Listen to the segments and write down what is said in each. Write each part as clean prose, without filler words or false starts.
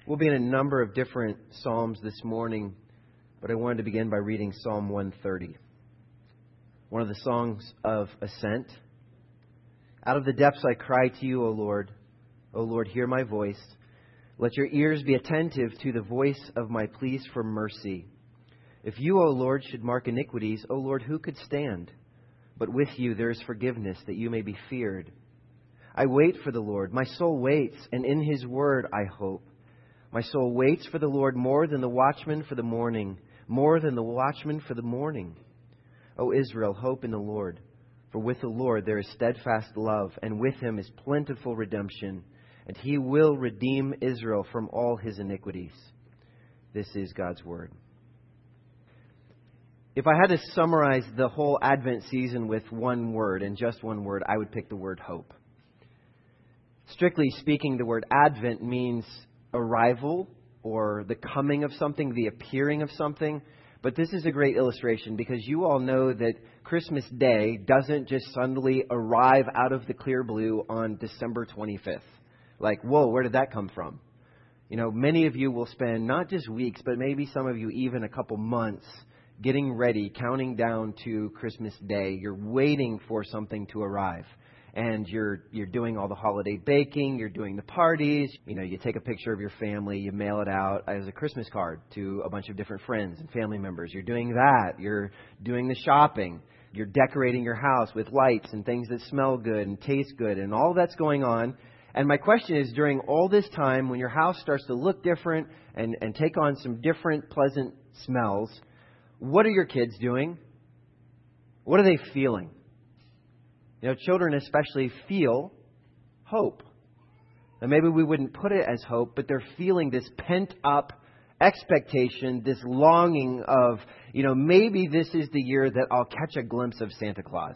We'll be in a number of different Psalms this morning, but I wanted to begin by reading Psalm 130, one of the songs of ascent. Out of the depths I cry to you, O Lord. O Lord, hear my voice. Let your ears be attentive to the voice of my pleas for mercy. If you, O Lord, should mark iniquities, O Lord, who could stand? But with you there is forgiveness, that you may be feared. I wait for the Lord. My soul waits, and in His word I hope. My soul waits for the Lord more than the watchman for the morning, more than the watchman for the morning. O Israel, hope in the Lord. For with the Lord there is steadfast love, and with Him is plentiful redemption, and He will redeem Israel from all his iniquities. This is God's word. If I had to summarize the whole Advent season with one word, and just one word, I would pick the word hope. Strictly speaking, the word Advent means arrival or the coming of something, the appearing of something. But this is a great illustration because you all know that Christmas Day doesn't just suddenly arrive out of the clear blue on December 25th. Like, whoa, where did that come from? You know, many of you will spend not just weeks, but maybe some of you even a couple months getting ready, counting down to Christmas Day. You're waiting for something to arrive. And you're doing all the holiday baking, you're doing the parties, you take a picture of your family, you mail it out as a Christmas card to a bunch of different friends and family members. You're doing that. You're doing the shopping. You're decorating your house with lights and things that smell good and taste good, and all that's going on. And my question is, during all this time, when your house starts to look different and take on some different pleasant smells, what are your kids doing? What are they feeling? Children especially feel hope. And maybe we wouldn't put it as hope, but they're feeling this pent-up expectation, this longing of, maybe this is the year that I'll catch a glimpse of Santa Claus.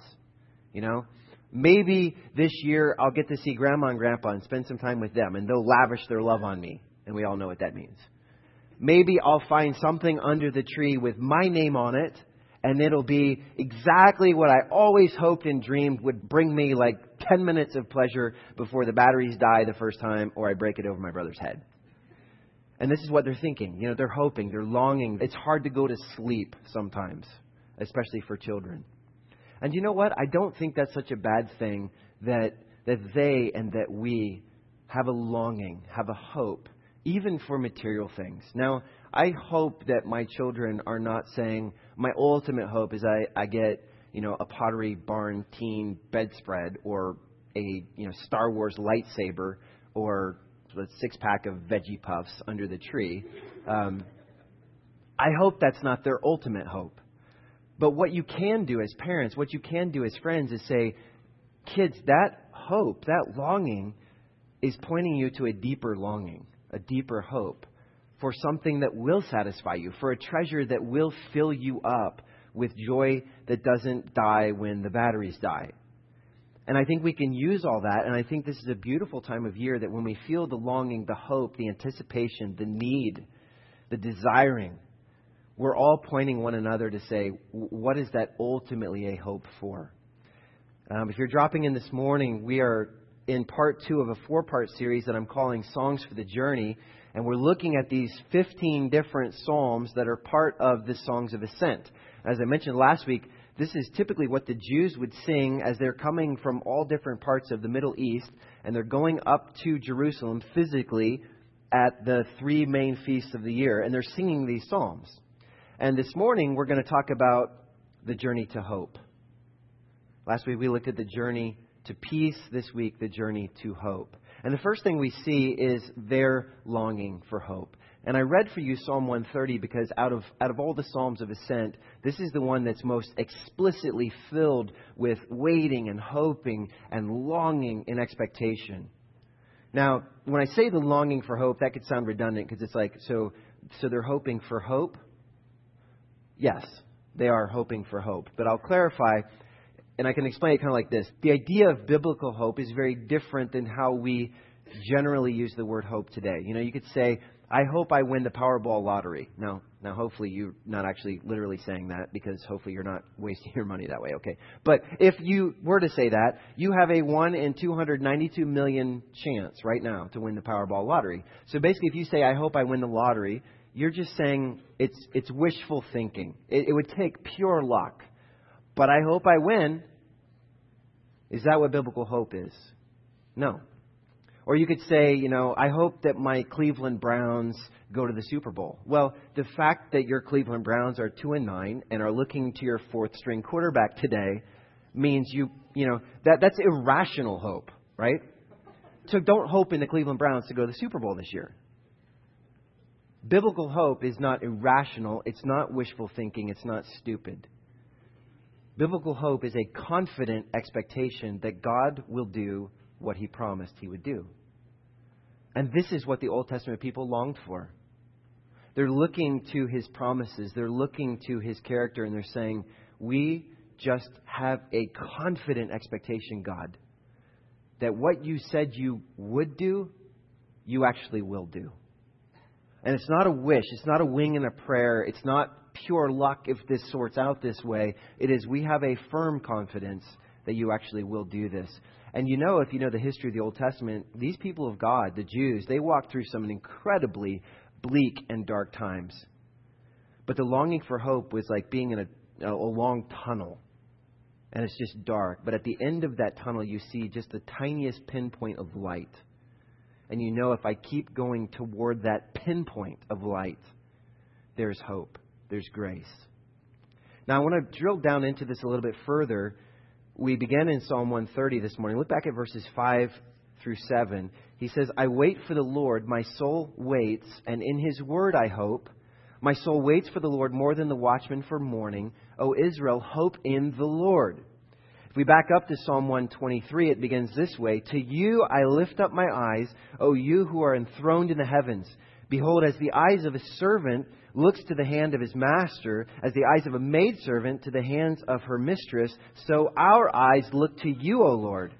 Maybe this year I'll get to see Grandma and Grandpa and spend some time with them, and they'll lavish their love on me. And we all know what that means. Maybe I'll find something under the tree with my name on it, and it'll be exactly what I always hoped and dreamed would bring me like 10 minutes of pleasure before the batteries die the first time or I break it over my brother's head. And this is what they're thinking. They're hoping, they're longing. It's hard to go to sleep sometimes, especially for children. And you know what? I don't think that's such a bad thing that they and that we have a longing, have a hope, even for material things. Now, I hope that my children are not saying, my ultimate hope is I get, a Pottery Barn teen bedspread or a, Star Wars lightsaber or a 6-pack of Veggie Puffs under the tree. I hope that's not their ultimate hope. But what you can do as parents, what you can do as friends is say, kids, that hope, that longing is pointing you to a deeper longing, a deeper hope, for something that will satisfy you, for a treasure that will fill you up with joy that doesn't die when the batteries die. And I think we can use all that, and I think this is a beautiful time of year that when we feel the longing, the hope, the anticipation, the need, the desiring, we're all pointing one another to say, what is that ultimately a hope for? If you're dropping in this morning, we are in part 2 of a 4-part series that I'm calling Songs for the Journey. And we're looking at these 15 different psalms that are part of the Songs of Ascent. As I mentioned last week, this is typically what the Jews would sing as they're coming from all different parts of the Middle East. And they're going up to Jerusalem physically at the 3 main feasts of the year. And they're singing these psalms. And this morning, we're going to talk about the journey to hope. Last week, we looked at the journey to peace. This week, the journey to hope. And the first thing we see is their longing for hope. And I read for you Psalm 130 because out of all the Psalms of Ascent, this is the one that's most explicitly filled with waiting and hoping and longing and expectation. Now, when I say the longing for hope, that could sound redundant because it's like, so they're hoping for hope? Yes, they are hoping for hope. But I'll clarify, and I can explain it kind of like this. The idea of biblical hope is very different than how we generally use the word hope today. You know, you could say, I hope I win the Powerball lottery. Now, hopefully you're not actually literally saying that, because hopefully you're not wasting your money that way, okay? But if you were to say that, you have a 1 in 292 million chance right now to win the Powerball lottery. So basically, if you say, I hope I win the lottery, you're just saying it's wishful thinking. It would take pure luck. But I hope I win. Is that what biblical hope is? No. Or you could say, you know, I hope that my Cleveland Browns go to the Super Bowl. Well, the fact that your Cleveland Browns are 2-9 and are looking to your fourth string quarterback today means you know, that's irrational hope, right? So don't hope in the Cleveland Browns to go to the Super Bowl this year. Biblical hope is not irrational. It's not wishful thinking. It's not stupid. Biblical hope is a confident expectation that God will do what He promised He would do. And this is what the Old Testament people longed for. They're looking to His promises. They're looking to His character, and they're saying, we just have a confident expectation, God, that what you said you would do, you actually will do. And it's not a wish. It's not a wing and a prayer. It's not pure luck if this sorts out this way. It is, we have a firm confidence that you actually will do this. And you know, if you know the history of the Old Testament, these people of God, the Jews, they walked through some incredibly bleak and dark times. But the longing for hope was like being in a long tunnel. And it's just dark. But at the end of that tunnel, you see just the tiniest pinpoint of light. And you know, if I keep going toward that pinpoint of light, there's hope. There's grace. Now, I want to drill down into this a little bit further. We began in Psalm 130 this morning. Look back at verses 5 through 7. He says, I wait for the Lord, my soul waits, and in His word I hope. My soul waits for the Lord more than the watchman for morning. O Israel, hope in the Lord. If we back up to Psalm 123, it begins this way. To you I lift up my eyes, O you who are enthroned in the heavens. Behold, as the eyes of a servant looks to the hand of his master, as the eyes of a maidservant to the hands of her mistress, so our eyes look to you, O Lord.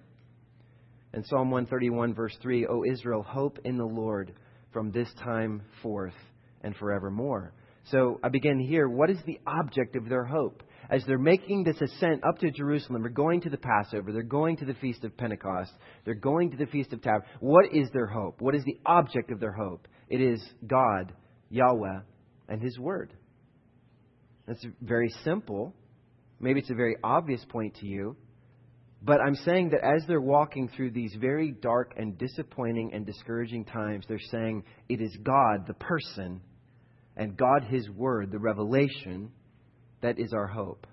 And Psalm 131, verse 3, O Israel, hope in the Lord from this time forth and forevermore. So I begin here. What is the object of their hope? As they're making this ascent up to Jerusalem, they're going to the Passover, they're going to the Feast of Pentecost, they're going to the Feast of Tabernacles. What is their hope? What is the object of their hope? It is God, Yahweh, and His Word. That's very simple. Maybe it's a very obvious point to you. But I'm saying that as they're walking through these very dark and disappointing and discouraging times, they're saying it is God, the person, and God, His Word, the revelation, that is our hope.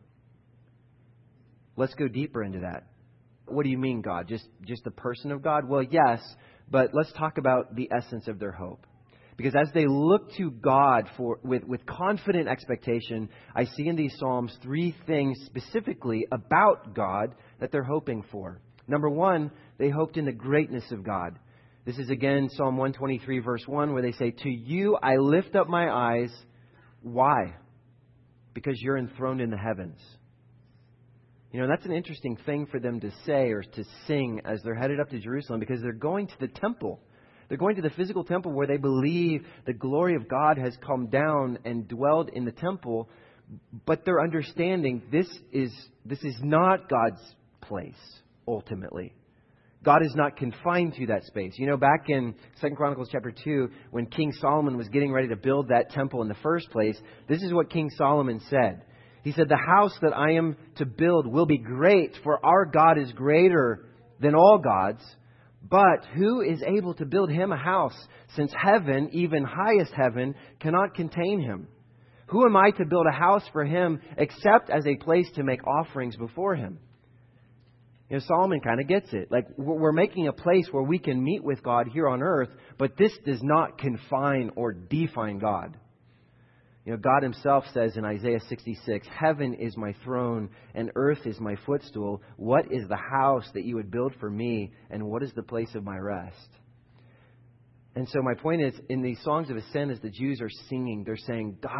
Let's go deeper into that. What do you mean, God? Just the person of God? Well, yes, but let's talk about the essence of their hope. Because as they look to God with confident expectation, I see in these Psalms 3 things specifically about God that they're hoping for. Number 1, they hoped in the greatness of God. This is again Psalm 123 verse 1, where they say, to you I lift up my eyes. Why? Because you're enthroned in the heavens. You know, that's an interesting thing for them to say or to sing as they're headed up to Jerusalem, because they're going to the temple. They're going to the physical temple where they believe the glory of God has come down and dwelled in the temple. But they're understanding this is not God's place, ultimately. God is not confined to that space. You know, back in 2 Chronicles chapter 2, when King Solomon was getting ready to build that temple in the first place, this is what King Solomon said. He said, the house that I am to build will be great, for our God is greater than all gods. But who is able to build Him a house, since heaven, even highest heaven, cannot contain Him? Who am I to build a house for Him except as a place to make offerings before Him? You know, Solomon kind of gets it. Like, we're making a place where we can meet with God here on earth, but this does not confine or define God. You know, God Himself says in Isaiah 66, heaven is my throne and earth is my footstool. What is the house that you would build for me, and what is the place of my rest? And so my point is, in these songs of ascent, as the Jews are singing, they're saying, God,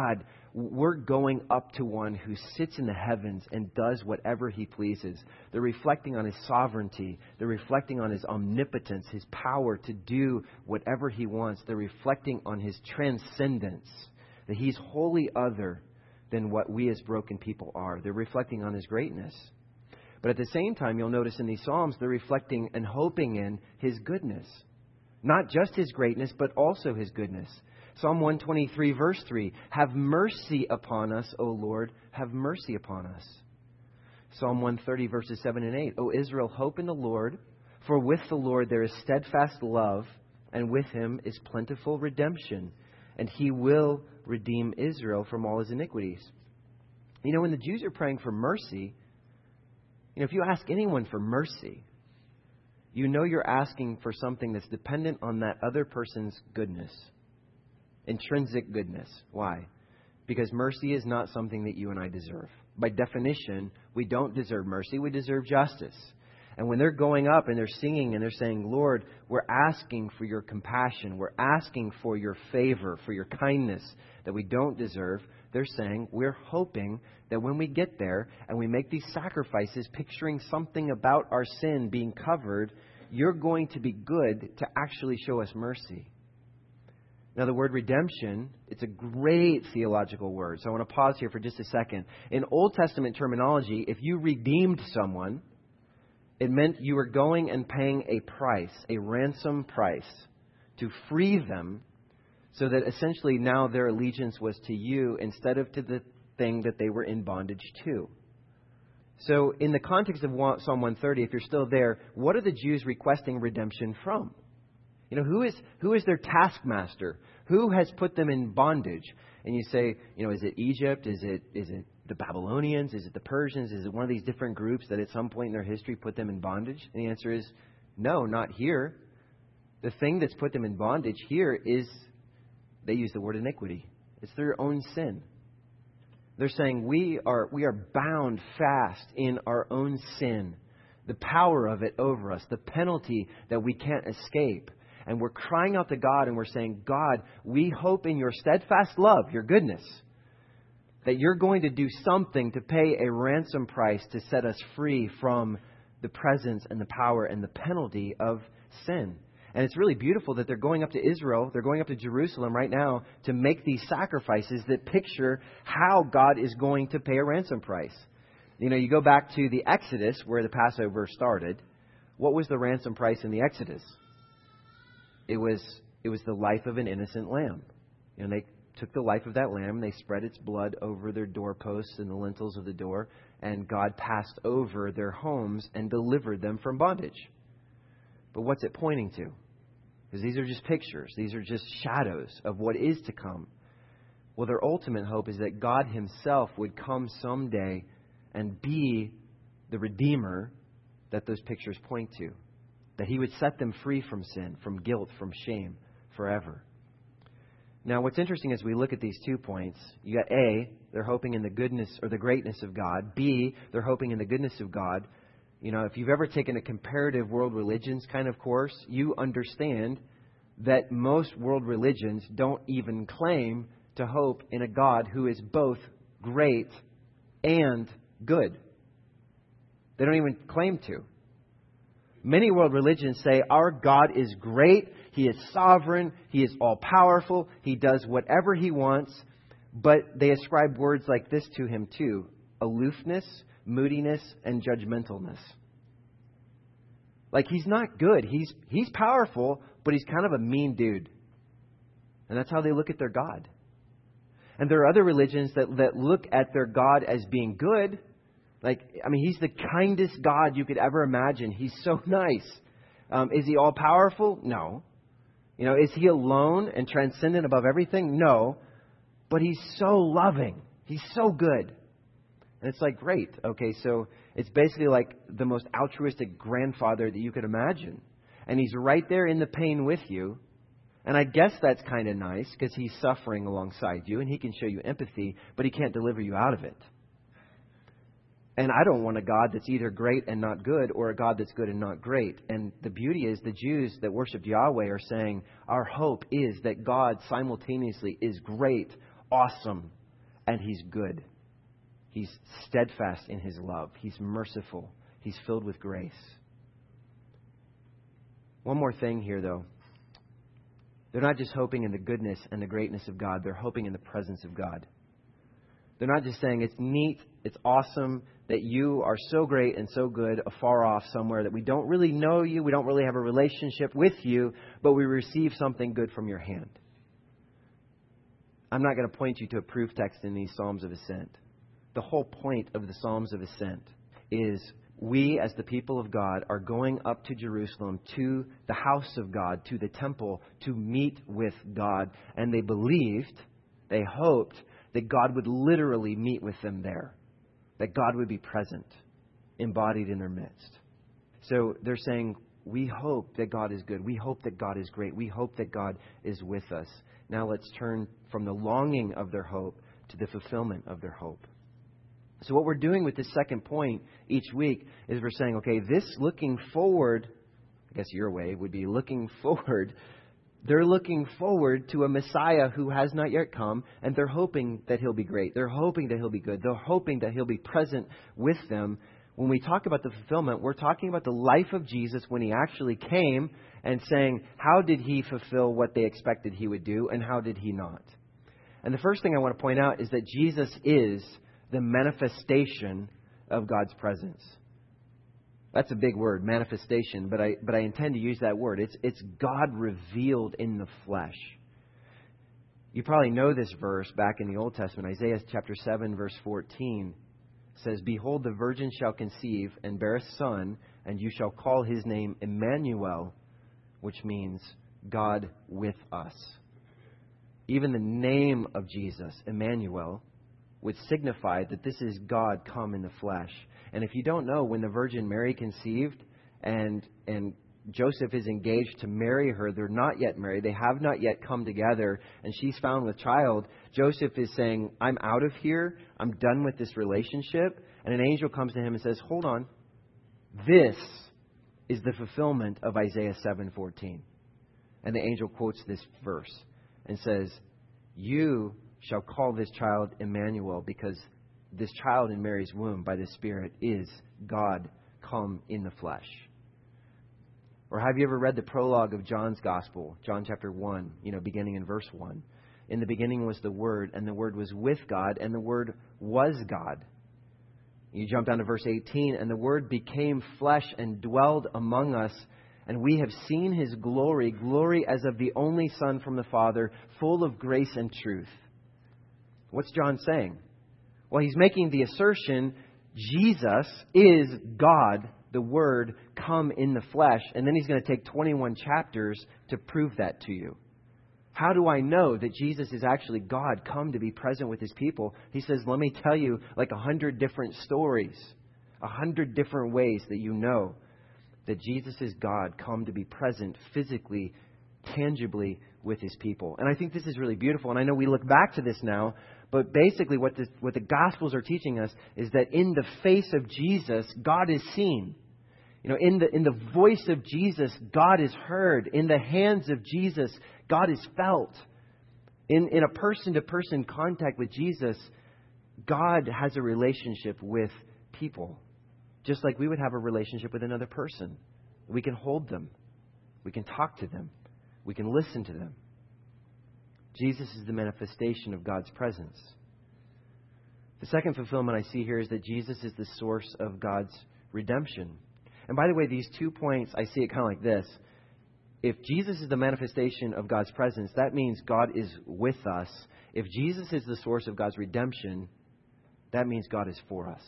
we're going up to one who sits in the heavens and does whatever he pleases. They're reflecting on his sovereignty. They're reflecting on his omnipotence, his power to do whatever he wants. They're reflecting on his transcendence, that he's wholly other than what we as broken people are. They're reflecting on his greatness. But at the same time, you'll notice in these Psalms, they're reflecting and hoping in his goodness. Not just his greatness, but also his goodness. Psalm 123, verse 3, have mercy upon us, O Lord, have mercy upon us. Psalm 130, verses 7 and 8, O Israel, hope in the Lord, for with the Lord there is steadfast love, and with him is plentiful redemption, and he will redeem Israel from all his iniquities. You know, when the Jews are praying for mercy, if you ask anyone for mercy, you know you're asking for something that's dependent on that other person's goodness. Intrinsic goodness. Why? Because mercy is not something that you and I deserve. By definition, we don't deserve mercy. We deserve justice. And when they're going up and they're singing and they're saying, Lord, we're asking for your compassion. We're asking for your favor, for your kindness that we don't deserve. They're saying we're hoping that when we get there and we make these sacrifices, picturing something about our sin being covered, you're going to be good to actually show us mercy. Now, the word redemption, it's a great theological word. So I want to pause here for just a second. In Old Testament terminology, if you redeemed someone, it meant you were going and paying a price, a ransom price, to free them so that essentially now their allegiance was to you instead of to the thing that they were in bondage to. So in the context of Psalm 130, if you're still there, what are the Jews requesting redemption from? Who is their taskmaster? Who has put them in bondage? And you say, is it Egypt? Is it the Babylonians? Is it the Persians? Is it one of these different groups that at some point in their history put them in bondage? And the answer is no, not here. The thing that's put them in bondage here is, they use the word iniquity. It's their own sin. They're saying we are bound fast in our own sin, the power of it over us, the penalty that we can't escape. And we're crying out to God and we're saying, God, we hope in your steadfast love, your goodness, that you're going to do something to pay a ransom price to set us free from the presence and the power and the penalty of sin. And it's really beautiful that they're going up to Israel, they're going up to Jerusalem right now to make these sacrifices that picture how God is going to pay a ransom price. You go back to the Exodus where the Passover started. What was the ransom price in the Exodus? It was the life of an innocent lamb. They took the life of that lamb, they spread its blood over their doorposts and the lintels of the door, and God passed over their homes and delivered them from bondage. But what's it pointing to? Because these are just pictures. These are just shadows of what is to come. Well, their ultimate hope is that God himself would come someday and be the Redeemer that those pictures point to. That he would set them free from sin, from guilt, from shame, forever. Now, what's interesting as we look at these 2 points, you got A, they're hoping in the goodness or the greatness of God. B, they're hoping in the goodness of God. If you've ever taken a comparative world religions kind of course, you understand that most world religions don't even claim to hope in a God who is both great and good. They don't even claim to. Many world religions say our God is great, he is sovereign, he is all-powerful, he does whatever he wants, but they ascribe words like this to him too: aloofness, moodiness, and judgmentalness. Like he's not good. He's powerful, but he's kind of a mean dude. And that's how they look at their God. And there are other religions that look at their God as being good. He's the kindest God you could ever imagine. He's so nice. Is he all powerful? No. Is he alone and transcendent above everything? No. But he's so loving. He's so good. And it's like, great. Okay, so it's basically like the most altruistic grandfather that you could imagine. And he's right there in the pain with you. And I guess that's kind of nice because he's suffering alongside you and he can show you empathy, but he can't deliver you out of it. And I don't want a God that's either great and not good or a God that's good and not great. And the beauty is the Jews that worship Yahweh are saying our hope is that God simultaneously is great, awesome, and He's good. He's steadfast in His love. He's merciful. He's filled with grace. One more thing here, though. They're not just hoping in the goodness and the greatness of God. They're hoping in the presence of God. They're not just saying, it's neat, it's awesome that you are so great and so good afar off somewhere that we don't really know you, we don't really have a relationship with you, but we receive something good from your hand. I'm not going to point you to a proof text in these Psalms of Ascent. The whole point of the Psalms of Ascent is we, as the people of God, are going up to Jerusalem, to the house of God, to the temple, to meet with God. And they believed, they hoped, that God would literally meet with them there. That God would be present, embodied in their midst. So they're saying, we hope that God is good. We hope that God is great. We hope that God is with us. Now let's turn from the longing of their hope to the fulfillment of their hope. So what we're doing with this second point each week is we're saying, okay, this looking forward, I guess your way would be looking forward. They're looking forward to a Messiah who has not yet come, and they're hoping that He'll be great. They're hoping that He'll be good. They're hoping that He'll be present with them. When we talk about the fulfillment, we're talking about the life of Jesus when He actually came and saying, how did He fulfill what they expected He would do, and how did He not? And the first thing I want to point out is that Jesus is the manifestation of God's presence. That's a big word, manifestation, but I intend to use that word. It's God revealed in the flesh. You probably know this verse back in the Old Testament. Isaiah chapter 7, verse 14 says, "Behold, the virgin shall conceive and bear a son, and you shall call his name Emmanuel," which means God with us. Even the name of Jesus, Emmanuel, would signify that this is God come in the flesh. And if you don't know, when the Virgin Mary conceived and Joseph is engaged to marry her, they're not yet married, they have not yet come together, and she's found with child, Joseph is saying, I'm out of here, I'm done with this relationship. And an angel comes to him and says, hold on, this is the fulfillment of Isaiah 7:14. And the angel quotes this verse and says, you shall call this child Emmanuel, because this child in Mary's womb by the Spirit is God come in the flesh. Or have you ever read the prologue of John's Gospel, John chapter 1, beginning in verse 1? In the beginning was the Word, and the Word was with God, and the Word was God. You jump down to verse 18, and the Word became flesh and dwelled among us, and we have seen His glory, glory as of the only Son from the Father, full of grace and truth. What's John saying? Well, he's making the assertion, Jesus is God, the Word, come in the flesh. And then he's going to take 21 chapters to prove that to you. How do I know that Jesus is actually God, come to be present with His people? He says, let me tell you like 100 different stories, 100 different ways that you know that Jesus is God, come to be present physically, tangibly with His people. And I think this is really beautiful. And I know we look back to this now, but basically what the Gospels are teaching us is that in the face of Jesus, God is seen. In the voice of Jesus, God is heard. In the hands of Jesus, God is felt. In a person-to-person contact with Jesus, God has a relationship with people. Just like we would have a relationship with another person. We can hold them. We can talk to them. We can listen to them. Jesus is the manifestation of God's presence. The second fulfillment I see here is that Jesus is the source of God's redemption. And by the way, these 2 points, I see it kind of like this. If Jesus is the manifestation of God's presence, that means God is with us. If Jesus is the source of God's redemption, that means God is for us.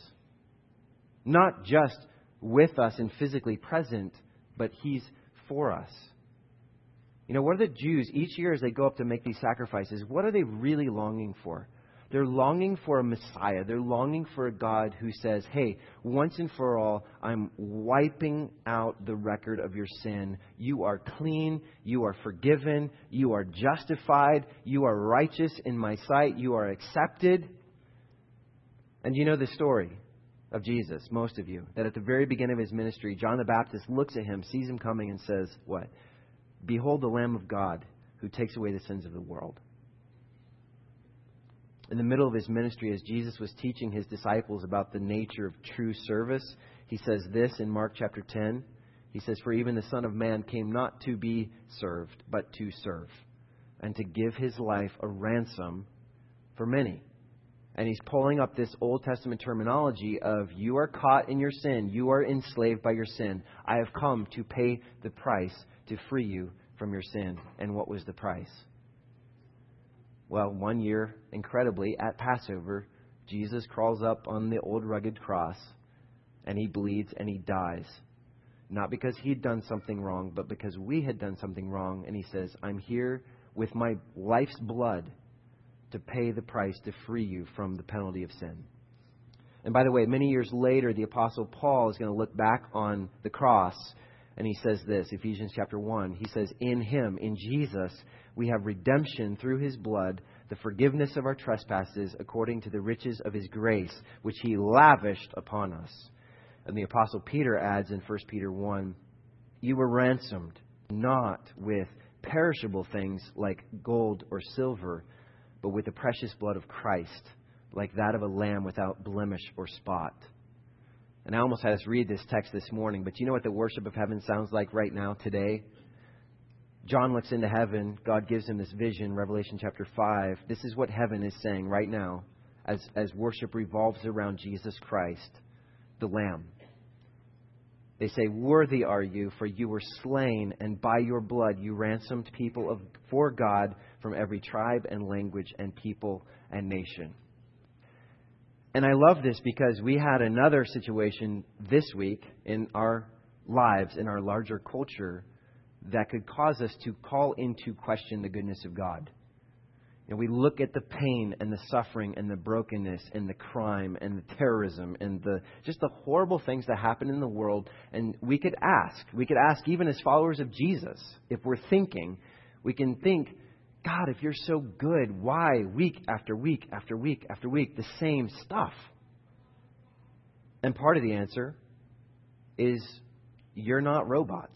Not just with us and physically present, but He's for us. What are the Jews, each year as they go up to make these sacrifices, what are they really longing for? They're longing for a Messiah. They're longing for a God who says, hey, once and for all, I'm wiping out the record of your sin. You are clean. You are forgiven. You are justified. You are righteous in my sight. You are accepted. And you know the story of Jesus, most of you, that at the very beginning of His ministry, John the Baptist looks at Him, sees Him coming, and says, what? Behold the Lamb of God who takes away the sins of the world. In the middle of his ministry, as Jesus was teaching his disciples about the nature of true service, he says this in Mark chapter 10. He says, "For even the Son of Man came not to be served, but to serve, and to give his life a ransom for many." And he's pulling up this Old Testament terminology of, you are caught in your sin. You are enslaved by your sin. I have come to pay the price to free you from your sin. And what was the price? Well, one year, incredibly, at Passover, Jesus crawls up on the old rugged cross, and he bleeds and he dies. Not because he'd done something wrong, but because we had done something wrong. And he says, I'm here with my life's blood to pay the price to free you from the penalty of sin. And by the way, many years later, the Apostle Paul is going to look back on the cross, and he says this, Ephesians chapter 1. He says, in him, in Jesus, we have redemption through his blood, the forgiveness of our trespasses, according to the riches of his grace, which he lavished upon us. And the Apostle Peter adds in 1 Peter 1, you were ransomed, not with perishable things like gold or silver, but with the precious blood of Christ, like that of a lamb without blemish or spot. And I almost had us read this text this morning, but you know what the worship of heaven sounds like right now, today? John looks into heaven. God gives him this vision, Revelation chapter 5. This is what heaven is saying right now as worship revolves around Jesus Christ, the Lamb. They say, worthy are you, for you were slain, and by your blood you ransomed people for God from every tribe and language and people and nation. And I love this because we had another situation this week in our lives, in our larger culture, that could cause us to call into question the goodness of God. And we look at the pain and the suffering and the brokenness and the crime and the terrorism and just the horrible things that happen in the world. And we could ask even as followers of Jesus, if we're thinking, we can think, God, if you're so good, why week after week after week after week, the same stuff? And part of the answer is you're not robots.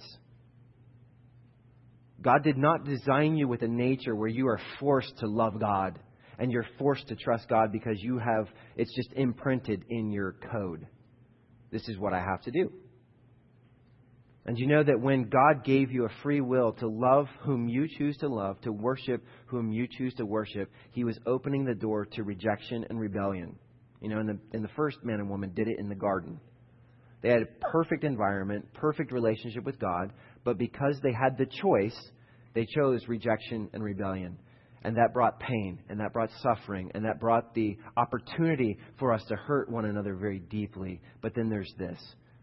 God did not design you with a nature where you are forced to love God and you're forced to trust God because it's just imprinted in your code. This is what I have to do. And you know that when God gave you a free will to love whom you choose to love, to worship whom you choose to worship, He was opening the door to rejection and rebellion. You know, in the first man and woman did it in the garden. They had a perfect environment, perfect relationship with God, but because they had the choice, they chose rejection and rebellion. And that brought pain, and that brought suffering, and that brought the opportunity for us to hurt one another very deeply. But then there's this.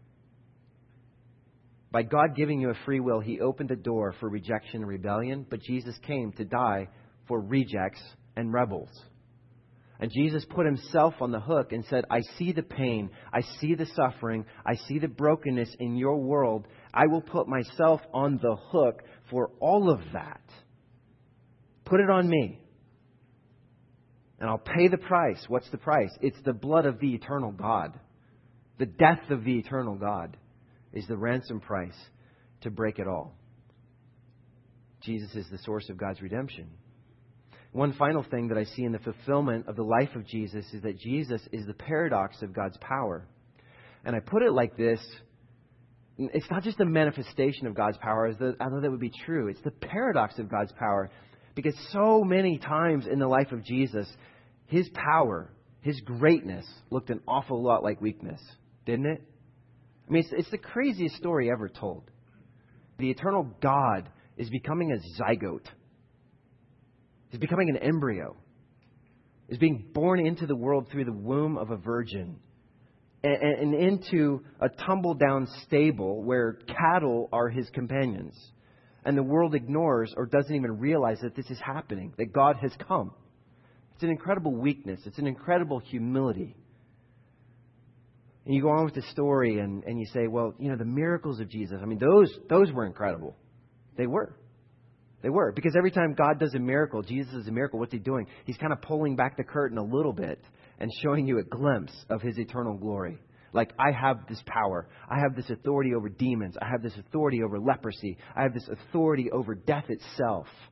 By God giving you a free will, He opened a door for rejection and rebellion, but Jesus came to die for rejects and rebels. And Jesus put Himself on the hook and said, I see the pain, I see the suffering, I see the brokenness in your world. I will put myself on the hook for all of that. Put it on me. And I'll pay the price. What's the price? It's the blood of the eternal God. The death of the eternal God is the ransom price to break it all. Jesus is the source of God's redemption. One final thing that I see in the fulfillment of the life of Jesus is that Jesus is the paradox of God's power. And I put it like this. It's not just a manifestation of God's power, I know that would be true. It's the paradox of God's power. Because so many times in the life of Jesus, His power, His greatness looked an awful lot like weakness. Didn't it? I mean, it's the craziest story ever told. The eternal God is becoming a zygote. He's becoming an embryo. He's being born into the world through the womb of a virgin. And into a tumble-down stable where cattle are His companions. And the world ignores or doesn't even realize that this is happening, that God has come. It's an incredible weakness. It's an incredible humility. And you go on with the story and you say, well, you know, the miracles of Jesus, I mean, those were incredible. They were. They were. Because every time God does a miracle, Jesus is a miracle, what's He doing? He's kind of pulling back the curtain a little bit and showing you a glimpse of His eternal glory. Like, I have this power. I have this authority over demons. I have this authority over leprosy. I have this authority over death itself.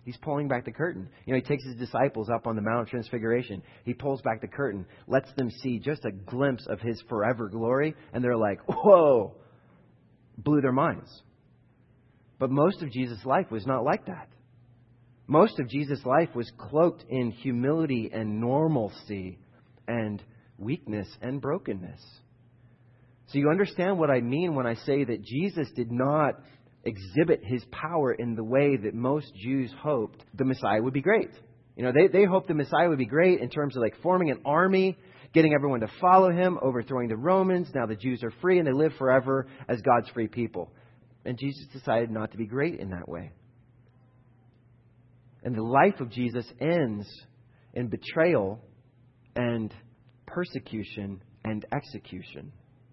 He's pulling back the curtain. He takes his disciples up on the Mount of Transfiguration. He pulls back the curtain, lets them see just a glimpse of his forever glory, and they're like, whoa, blew their minds. But most of Jesus' life was not like that. Most of Jesus' life was cloaked in humility and normalcy and weakness and brokenness. So you understand what I mean when I say that Jesus did not exhibit his power in the way that most Jews hoped the Messiah would be great. They hoped the Messiah would be great in terms of like forming an army, getting everyone to follow him, overthrowing the Romans. Now the Jews are free and they live forever as God's free people. And Jesus decided not to be great in that way. And the life of Jesus ends in betrayal and persecution and execution.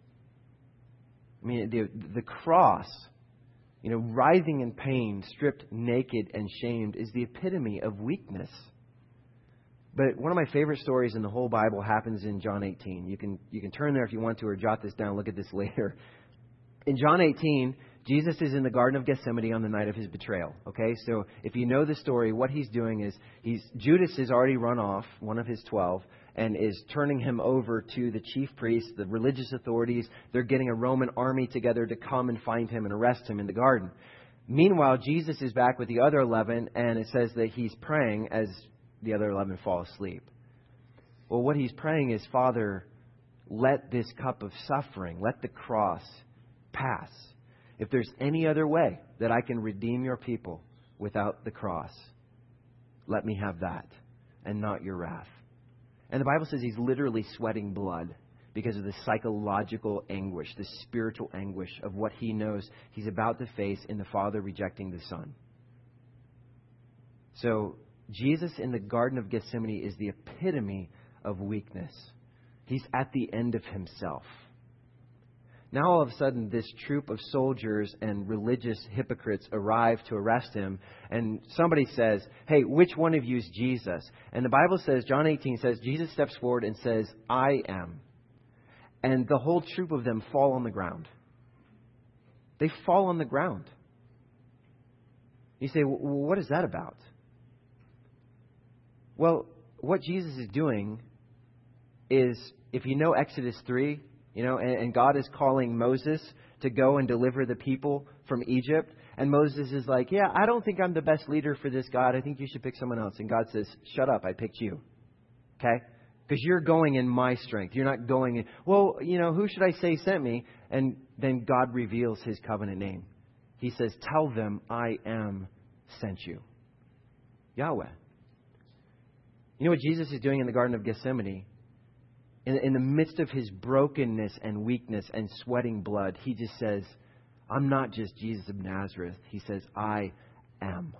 I mean, the cross, writhing in pain, stripped naked and shamed, is the epitome of weakness. But one of my favorite stories in the whole Bible happens in John 18. You can turn there if you want to, or jot this down, look at this later. In John 18, Jesus is in the Garden of Gethsemane on the night of his betrayal. Okay, so if you know the story, what he's doing is Judas has already run off, one of his 12, and is turning him over to the chief priests, the religious authorities. They're getting a Roman army together to come and find him and arrest him in the garden. Meanwhile, Jesus is back with the other 11, and it says that he's praying as the other 11 fall asleep. Well, what he's praying is, Father, let this cup of suffering, let the cross pass. If there's any other way that I can redeem your people without the cross, let me have that and not your wrath. And the Bible says he's literally sweating blood because of the psychological anguish, the spiritual anguish of what he knows he's about to face in the Father rejecting the Son. So Jesus in the Garden of Gethsemane is the epitome of weakness. He's at the end of himself. Now all of a sudden this troop of soldiers and religious hypocrites arrive to arrest him, and somebody says, hey, which one of you is Jesus? And the Bible says, John 18 says, Jesus steps forward and says, I am. And the whole troop of them fall on the ground. They fall on the ground. You say, well, what is that about? Well, what Jesus is doing is, if you know Exodus 3, and God is calling Moses to go and deliver the people from Egypt. And Moses is like, yeah, I don't think I'm the best leader for this, God. I think you should pick someone else. And God says, shut up, I picked you. Okay? Because you're going in my strength. You're not going in, well, who should I say sent me? And then God reveals his covenant name. He says, tell them I am sent you. Yahweh. You know what Jesus is doing in the Garden of Gethsemane? In the midst of his brokenness and weakness and sweating blood, he just says, I'm not just Jesus of Nazareth. He says, I am.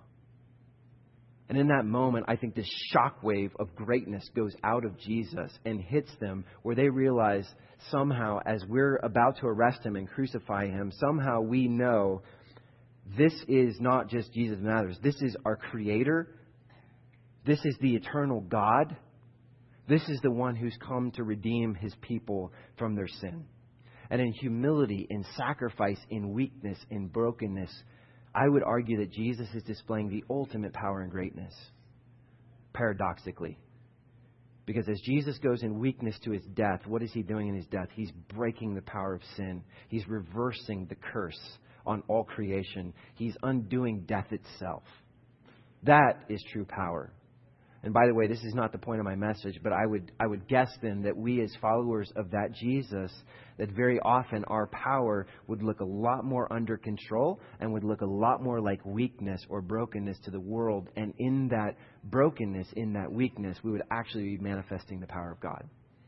And in that moment, I think this shockwave of greatness goes out of Jesus and hits them, where they realize somehow, as we're about to arrest him and crucify him, somehow we know this is not just Jesus of Nazareth. This is our Creator. This is the eternal God. This is the one who's come to redeem his people from their sin. And in humility, in sacrifice, in weakness, in brokenness, I would argue that Jesus is displaying the ultimate power and greatness. Paradoxically. Because as Jesus goes in weakness to his death, what is he doing in his death? He's breaking the power of sin. He's reversing the curse on all creation. He's undoing death itself. That is true power. And by the way, this is not the point of my message, but I would guess then that we as followers of that Jesus, that very often our power would look a lot more under control and would look a lot more like weakness or brokenness to the world. And in that brokenness, in that weakness, we would actually be manifesting the power of God.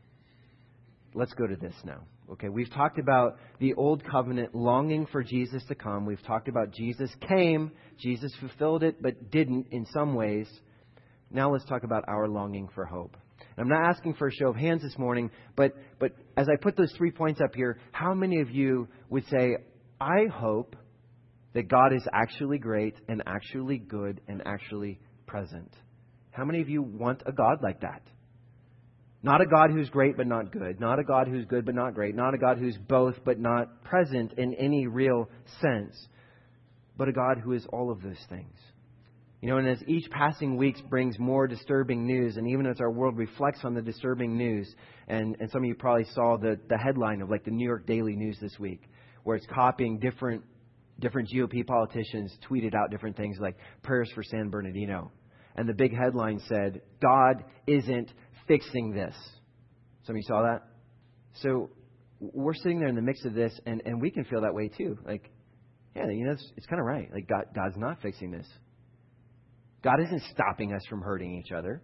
Let's go to this now. Okay, we've talked about the old covenant longing for Jesus to come. We've talked about Jesus came, Jesus fulfilled it, but didn't in some ways. Now let's talk about our longing for hope. And I'm not asking for a show of hands this morning, but as I put those 3 points up here, how many of you would say, I hope that God is actually great and actually good and actually present? How many of you want a God like that? Not a God who's great but not good. Not a God who's good but not great. Not a God who's both but not present in any real sense. But a God who is all of those things. And as each passing week brings more disturbing news, and even as our world reflects on the disturbing news, and some of you probably saw the headline of like the New York Daily News this week, where it's copying different GOP politicians tweeted out different things like prayers for San Bernardino. And the big headline said, God isn't fixing this. Some of you saw that? So we're sitting there in the mix of this, and we can feel that way too. Like, yeah, it's kind of right. Like God's not fixing this. God isn't stopping us from hurting each other.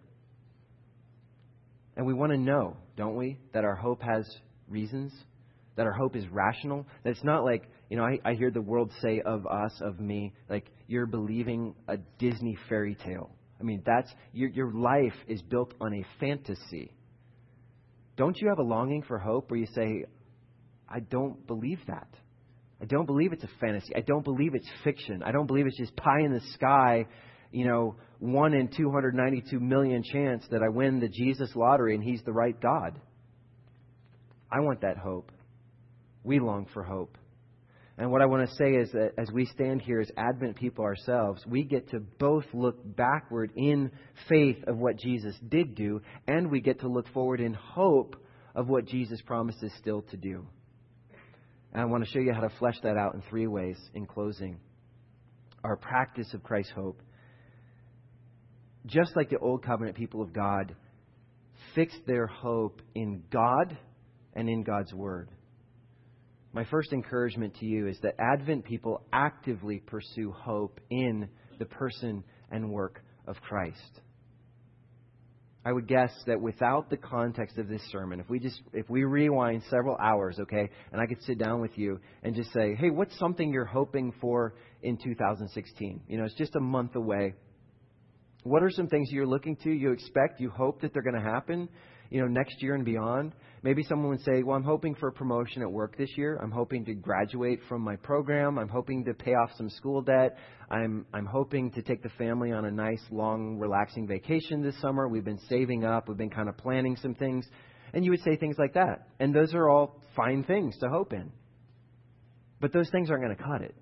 And we want to know, don't we, that our hope has reasons, that our hope is rational, that it's not like, I hear the world say of us, of me, like you're believing a Disney fairy tale. I mean, that's your life is built on a fantasy. Don't you have a longing for hope where you say, I don't believe that. I don't believe it's a fantasy. I don't believe it's fiction. I don't believe it's just pie in the sky, 1 in 292 million chance that I win the Jesus lottery and He's the right God. I want that hope. We long for hope. And what I want to say is that as we stand here as Advent people ourselves, we get to both look backward in faith of what Jesus did do, and we get to look forward in hope of what Jesus promises still to do. And I want to show you how to flesh that out in 3 ways in closing. Our practice of Christ's hope. Just like the Old Covenant people of God fixed their hope in God and in God's Word. My first encouragement to you is that Advent people actively pursue hope in the person and work of Christ. I would guess that without the context of this sermon, if we rewind several hours, okay, and I could sit down with you and just say, hey, what's something you're hoping for in 2016? It's just a month away. What are some things you're looking to, you expect, you hope that they're going to happen, next year and beyond? Maybe someone would say, well, I'm hoping for a promotion at work this year. I'm hoping to graduate from my program. I'm hoping to pay off some school debt. I'm hoping to take the family on a nice, long, relaxing vacation this summer. We've been saving up. We've been kind of planning some things. And you would say things like that. And those are all fine things to hope in. But those things aren't going to cut it.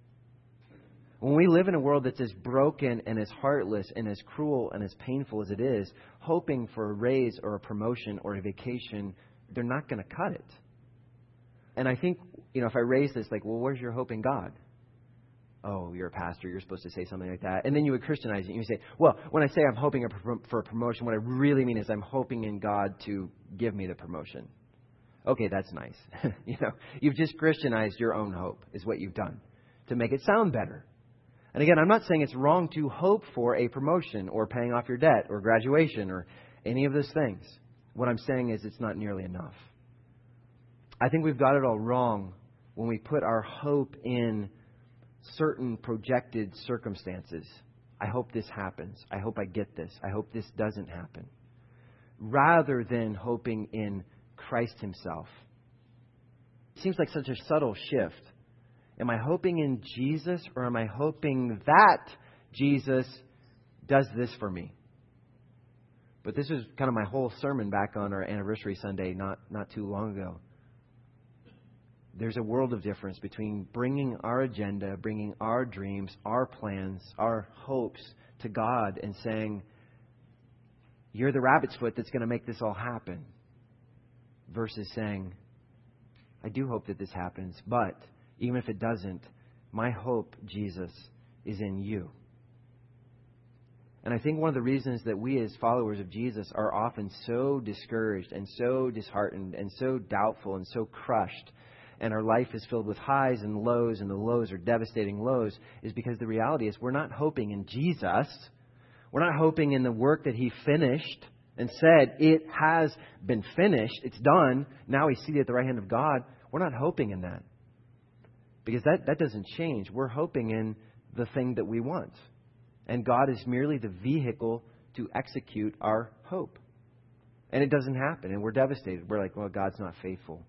When we live in a world that's as broken and as heartless and as cruel and as painful as it is, hoping for a raise or a promotion or a vacation, they're not going to cut it. And I think, if I raise this, like, well, where's your hope in God? Oh, you're a pastor. You're supposed to say something like that. And then you would Christianize it. You would say, well, when I say I'm hoping for a promotion, what I really mean is I'm hoping in God to give me the promotion. Okay, that's nice. You've just Christianized your own hope is what you've done to make it sound better. And again, I'm not saying it's wrong to hope for a promotion or paying off your debt or graduation or any of those things. What I'm saying is it's not nearly enough. I think we've got it all wrong when we put our hope in certain projected circumstances. I hope this happens. I hope I get this. I hope this doesn't happen. Rather than hoping in Christ Himself. It seems like such a subtle shift. Am I hoping in Jesus, or am I hoping that Jesus does this for me? But this is kind of my whole sermon back on our anniversary Sunday not too long ago. There's a world of difference between bringing our agenda, bringing our dreams, our plans, our hopes to God and saying, you're the rabbit's foot that's going to make this all happen. Versus saying, I do hope that this happens, but even if it doesn't, my hope, Jesus, is in you. And I think one of the reasons that we as followers of Jesus are often so discouraged and so disheartened and so doubtful and so crushed, and our life is filled with highs and lows, and the lows are devastating lows, is because the reality is we're not hoping in Jesus. We're not hoping in the work that He finished and said, it has been finished, it's done, now He's seated at the right hand of God. We're not hoping in that. Because that doesn't change. We're hoping in the thing that we want. And God is merely the vehicle to execute our hope. And it doesn't happen. And we're devastated. We're like, well, God's not faithful.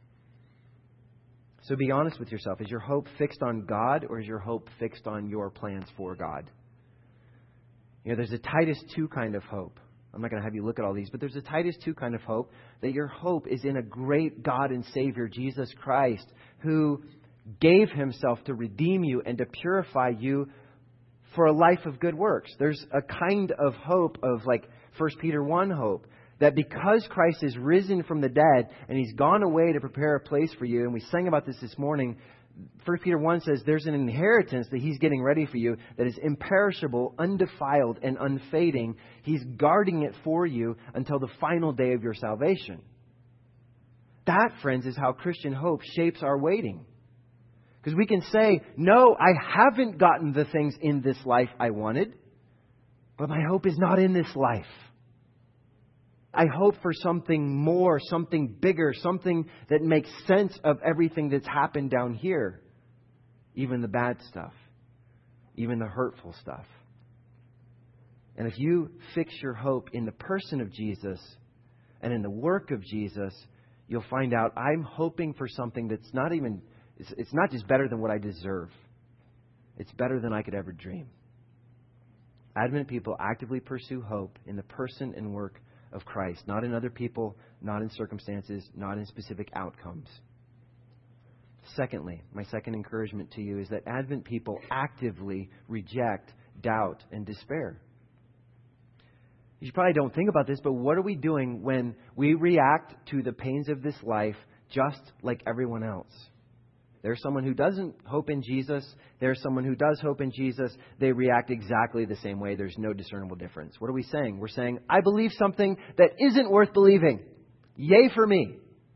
So be honest with yourself. Is your hope fixed on God, or is your hope fixed on your plans for God? There's a Titus 2 kind of hope. I'm not going to have you look at all these, but there's a Titus 2 kind of hope, that your hope is in a great God and Savior, Jesus Christ, who gave Himself to redeem you and to purify you for a life of good works. There's a kind of hope of like 1 Peter 1 hope. That because Christ is risen from the dead and He's gone away to prepare a place for you, and we sang about this morning, 1 Peter 1 says there's an inheritance that He's getting ready for you that is imperishable, undefiled, and unfading. He's guarding it for you until the final day of your salvation. That, friends, is how Christian hope shapes our waiting. Because we can say, no, I haven't gotten the things in this life I wanted, but my hope is not in this life. I hope for something more, something bigger, something that makes sense of everything that's happened down here. Even the bad stuff. Even the hurtful stuff. And if you fix your hope in the person of Jesus and in the work of Jesus, you'll find out I'm hoping for something that's not even, it's not just better than what I deserve. It's better than I could ever dream. Advent people actively pursue hope in the person and work of Christ, not in other people, not in circumstances, not in specific outcomes. Secondly, my second encouragement to you is that Advent people actively reject doubt and despair. You probably don't think about this, but what are we doing when we react to the pains of this life just like everyone else? There's someone who doesn't hope in Jesus. There's someone who does hope in Jesus. They react exactly the same way. There's no discernible difference. What are we saying? We're saying, I believe something that isn't worth believing. Yay for me.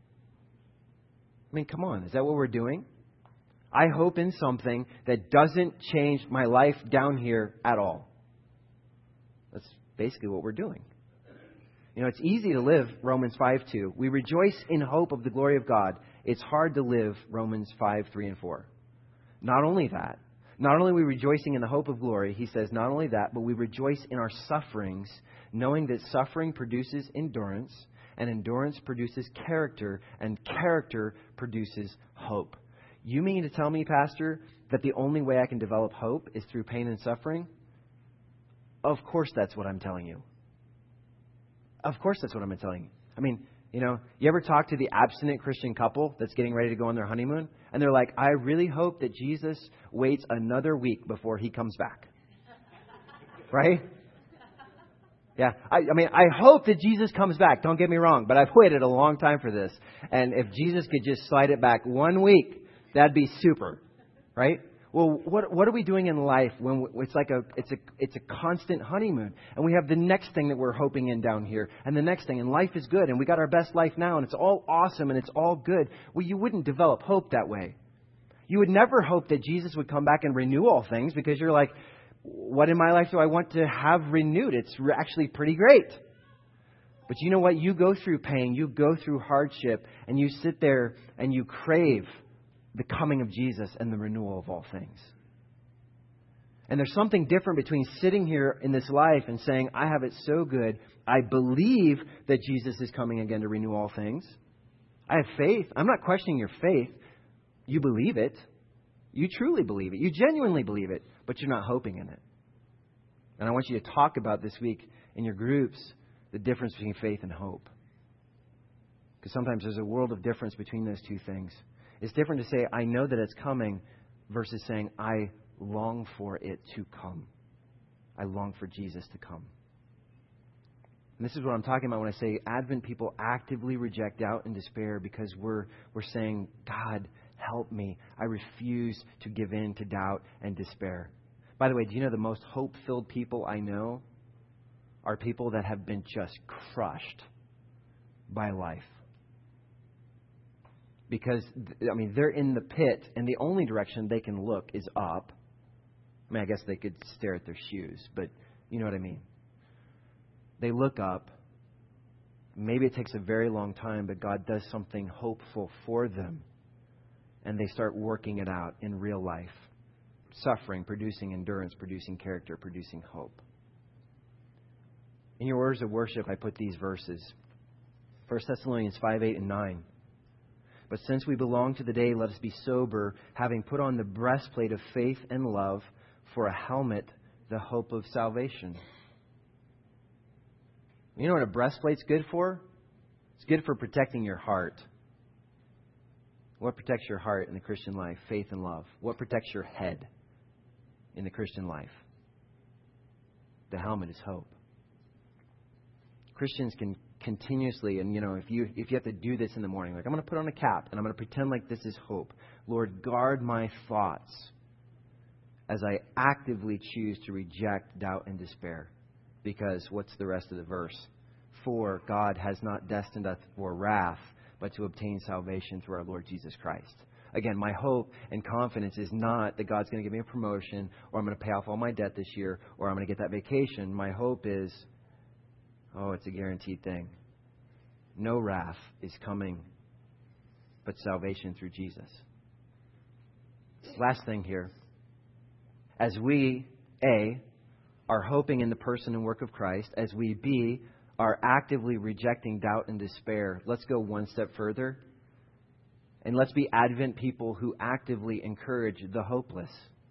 I mean, come on. Is that what we're doing? I hope in something that doesn't change my life down here at all. That's basically what we're doing. You know, it's easy to live Romans 5:2. We rejoice in hope of the glory of God. It's hard to live Romans 5:3 and 4. Not only that, not only are we rejoicing in the hope of glory, he says not only that, but we rejoice in our sufferings, knowing that suffering produces endurance, and endurance produces character, and character produces hope. You mean to tell me, Pastor, that the only way I can develop hope is through pain and suffering? Of course that's what I'm telling you. Of course that's what I'm telling you. I mean, you know, you ever talk to the abstinent Christian couple that's getting ready to go on their honeymoon? And they're like, I really hope that Jesus waits another week before He comes back. Right? Yeah. I mean, I hope that Jesus comes back. Don't get me wrong. But I've waited a long time for this. And if Jesus could just slide it back 1 week, that'd be super. Right? Well, what are we doing in life when it's like it's a constant honeymoon, and we have the next thing that we're hoping in down here, and the next thing, and life is good, and we got our best life now, and it's all awesome, and it's all good. Well, you wouldn't develop hope that way. You would never hope that Jesus would come back and renew all things, because you're like, what in my life do I want to have renewed? It's actually pretty great. But you know what? You go through pain, you go through hardship, and you sit there and you crave the coming of Jesus and the renewal of all things. And there's something different between sitting here in this life and saying, I have it so good. I believe that Jesus is coming again to renew all things. I have faith. I'm not questioning your faith. You believe it. You truly believe it. You genuinely believe it, but you're not hoping in it. And I want you to talk about this week in your groups the difference between faith and hope. Because sometimes there's a world of difference between those two things. It's different to say, I know that it's coming, versus saying, I long for it to come. I long for Jesus to come. And this is what I'm talking about when I say Advent people actively reject doubt and despair, because we're saying, God, help me. I refuse to give in to doubt and despair. By the way, do you know the most hope-filled people I know are people that have been just crushed by life? Because, I mean, they're in the pit, and the only direction they can look is up. I mean, I guess they could stare at their shoes, but you know what I mean. They look up. Maybe it takes a very long time, but God does something hopeful for them. And they start working it out in real life. Suffering, producing endurance, producing character, producing hope. In your orders of worship, I put these verses. 1 Thessalonians 5:8 and 9. But since we belong to the day, let us be sober, having put on the breastplate of faith and love, for a helmet, the hope of salvation. You know what a breastplate's good for? It's good for protecting your heart. What protects your heart in the Christian life? Faith and love. What protects your head in the Christian life? The helmet is hope. Christians can continuously, and if you have to do this in the morning, like I'm going to put on a cap and I'm going to pretend like this is hope. Lord, guard my thoughts as I actively choose to reject doubt and despair. Because what's the rest of the verse? For God has not destined us for wrath, but to obtain salvation through our Lord Jesus Christ. Again, my hope and confidence is not that God's going to give me a promotion, or I'm going to pay off all my debt this year, or I'm going to get that vacation. My hope is, it's a guaranteed thing. No wrath is coming, but salvation through Jesus. Last thing here. As we, A, are hoping in the person and work of Christ, as we, B, are actively rejecting doubt and despair, let's go one step further. And let's be Advent people who actively encourage the hopeless.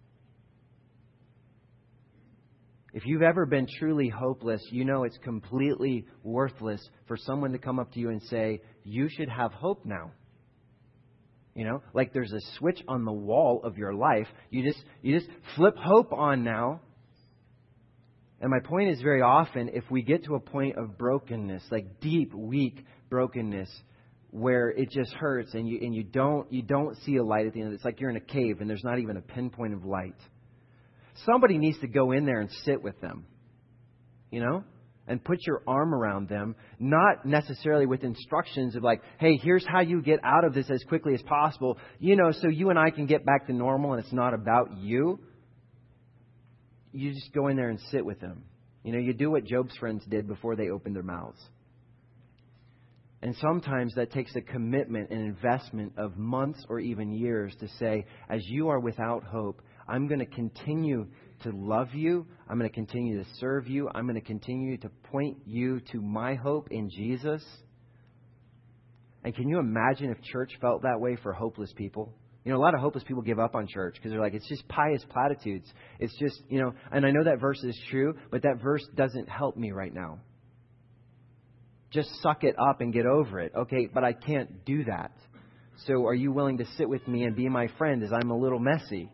If you've ever been truly hopeless, you know it's completely worthless for someone to come up to you and say, you should have hope now. Like there's a switch on the wall of your life. You just flip hope on now. And my point is, very often, if we get to a point of brokenness, like deep, weak brokenness, where it just hurts and you don't see a light at the end of it. It's like you're in a cave and there's not even a pinpoint of light. Somebody needs to go in there and sit with them, and put your arm around them, not necessarily with instructions of like, hey, here's how you get out of this as quickly as possible, so you and I can get back to normal and it's not about you. You just go in there and sit with them. You do what Job's friends did before they opened their mouths. And sometimes that takes a commitment and investment of months or even years to say, as you are without hope, I'm going to continue to love you. I'm going to continue to serve you. I'm going to continue to point you to my hope in Jesus. And can you imagine if church felt that way for hopeless people? A lot of hopeless people give up on church because they're like, it's just pious platitudes. It's just, and I know that verse is true, but that verse doesn't help me right now. Just suck it up and get over it. Okay, but I can't do that. So are you willing to sit with me and be my friend as I'm a little messy?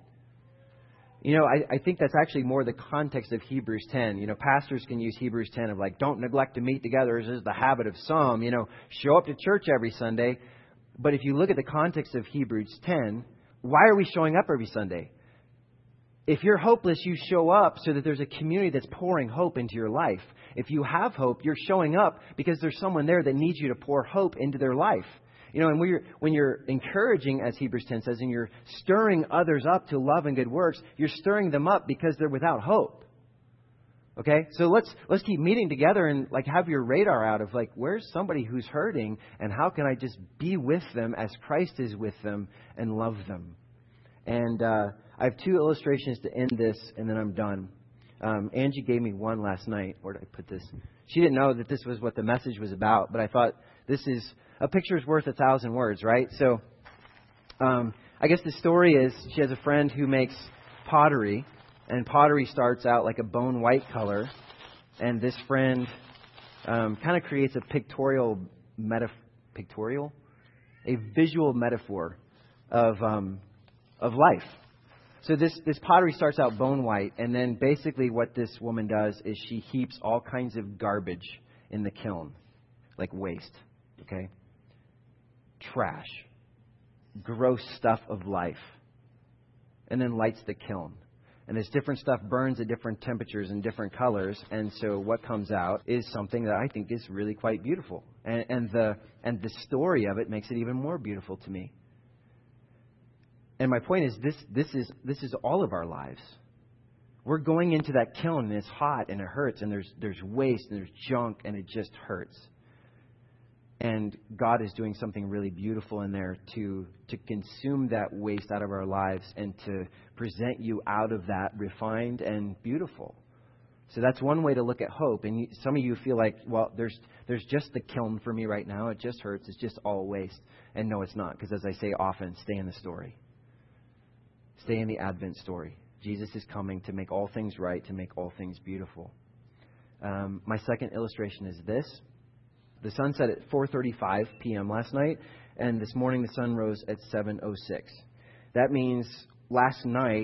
I think that's actually more the context of Hebrews 10. Pastors can use Hebrews 10 of like, don't neglect to meet together as is the habit of some. Show up to church every Sunday. But if you look at the context of Hebrews 10, why are we showing up every Sunday? If you're hopeless, you show up so that there's a community that's pouring hope into your life. If you have hope, you're showing up because there's someone there that needs you to pour hope into their life. And when you're encouraging, as Hebrews 10 says, and you're stirring others up to love and good works, you're stirring them up because they're without hope. Okay, so let's keep meeting together and like have your radar out of like, where's somebody who's hurting and how can I just be with them as Christ is with them and love them? And I have two illustrations to end this, and then I'm done. Angie gave me one last night. Where did I put this? She didn't know that this was what the message was about, but I thought this is a picture's worth 1,000 words, right? So I guess the story is she has a friend who makes pottery. And pottery starts out like a bone white color. And this friend kind of creates a a visual metaphor of life. So this pottery starts out bone white. And then basically what this woman does is she heaps all kinds of garbage in the kiln. Like waste. Okay? Trash. Gross stuff of life. And then lights the kiln. And this different stuff burns at different temperatures and different colors. And so what comes out is something that I think is really quite beautiful. And the story of it makes it even more beautiful to me. And my point is this is all of our lives. We're going into that kiln and it's hot and it hurts and there's waste and there's junk and it just hurts. And God is doing something really beautiful in there to consume that waste out of our lives and to present you out of that refined and beautiful. So that's one way to look at hope. And some of you feel like, well, there's just the kiln for me right now. It just hurts. It's just all waste. And no, it's not. Because as I say often, stay in the story. Stay in the Advent story. Jesus is coming to make all things right, to make all things beautiful. My second illustration is this. The sun set at 4:35 p.m. last night, and this morning the sun rose at 7:06. That means last night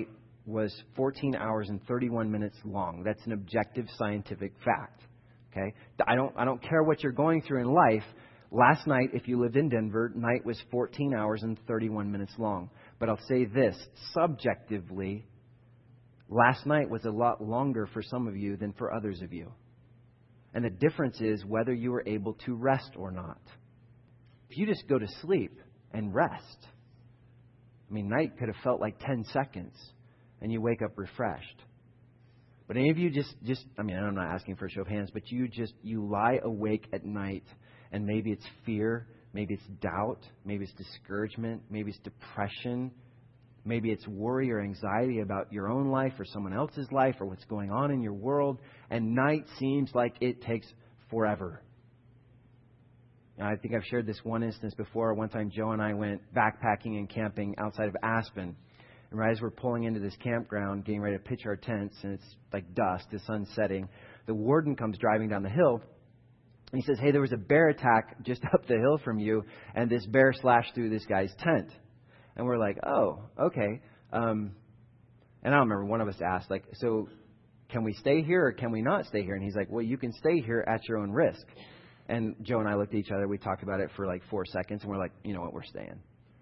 was 14 hours and 31 minutes long. That's an objective scientific fact. Okay? I don't care what you're going through in life. Last night, if you lived in Denver, night was 14 hours and 31 minutes long. But I'll say this, subjectively, last night was a lot longer for some of you than for others of you. And the difference is whether you were able to rest or not. If you just go to sleep and rest, I mean, night could have felt like 10 seconds and you wake up refreshed. But any of you I'm not asking for a show of hands, but you lie awake at night and maybe it's fear, maybe it's doubt, maybe it's discouragement, maybe it's depression, maybe it's worry or anxiety about your own life or someone else's life or what's going on in your world. And night seems like it takes forever. Now, I think I've shared this one instance before. One time Joe and I went backpacking and camping outside of Aspen. And right as we're pulling into this campground, getting ready to pitch our tents, and it's like dusk, the sun's setting, the warden comes driving down the hill. And he says, hey, there was a bear attack just up the hill from you, and this bear slashed through this guy's tent. And we're like, oh, okay. And I don't remember, one of us asked, like, so can we stay here or can we not stay here? And he's like, well, you can stay here at your own risk. And Joe and I looked at each other. We talked about it for like 4 seconds, and we're like, you know what, we're staying.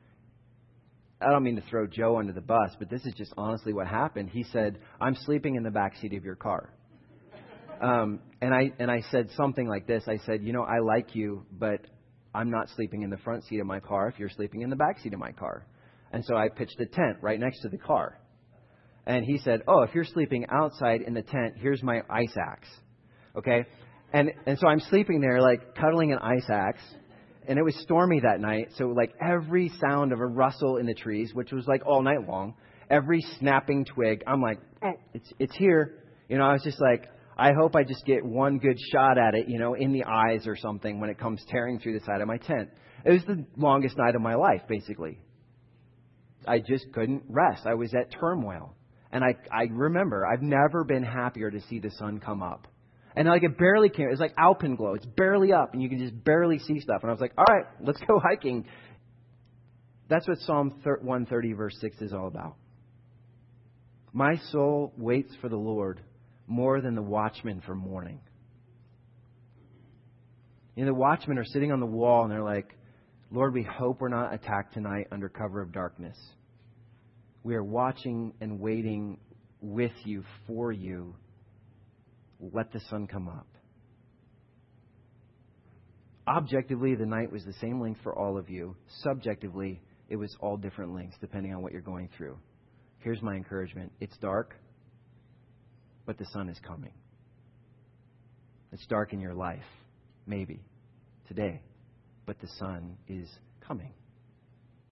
I don't mean to throw Joe under the bus, but this is just honestly what happened. He said, I'm sleeping in the back seat of your car. And I said something like this. I said, I like you, but I'm not sleeping in the front seat of my car if you're sleeping in the back seat of my car. And so I pitched a tent right next to the car. And he said, oh, if you're sleeping outside in the tent, here's my ice axe. Okay? And so I'm sleeping there, like cuddling an ice axe. And it was stormy that night. So like every sound of a rustle in the trees, which was like all night long, every snapping twig, I'm like, it's here. I was just like, I hope I just get one good shot at it, in the eyes or something when it comes tearing through the side of my tent. It was the longest night of my life, basically. I just couldn't rest. I was at turmoil. And I remember, I've never been happier to see the sun come up. And like it barely came. It's like alpenglow. It's barely up, and you can just barely see stuff. And I was like, all right, let's go hiking. That's what Psalm 130, verse 6 is all about. My soul waits for the Lord more than the watchmen for morning. The watchmen are sitting on the wall, and they're like, Lord, we hope we're not attacked tonight under cover of darkness. We are watching and waiting with you, for you. Let the sun come up. Objectively, the night was the same length for all of you. Subjectively, it was all different lengths depending on what you're going through. Here's my encouragement. It's dark, but the sun is coming. It's dark in your life, maybe, today, but the sun is coming.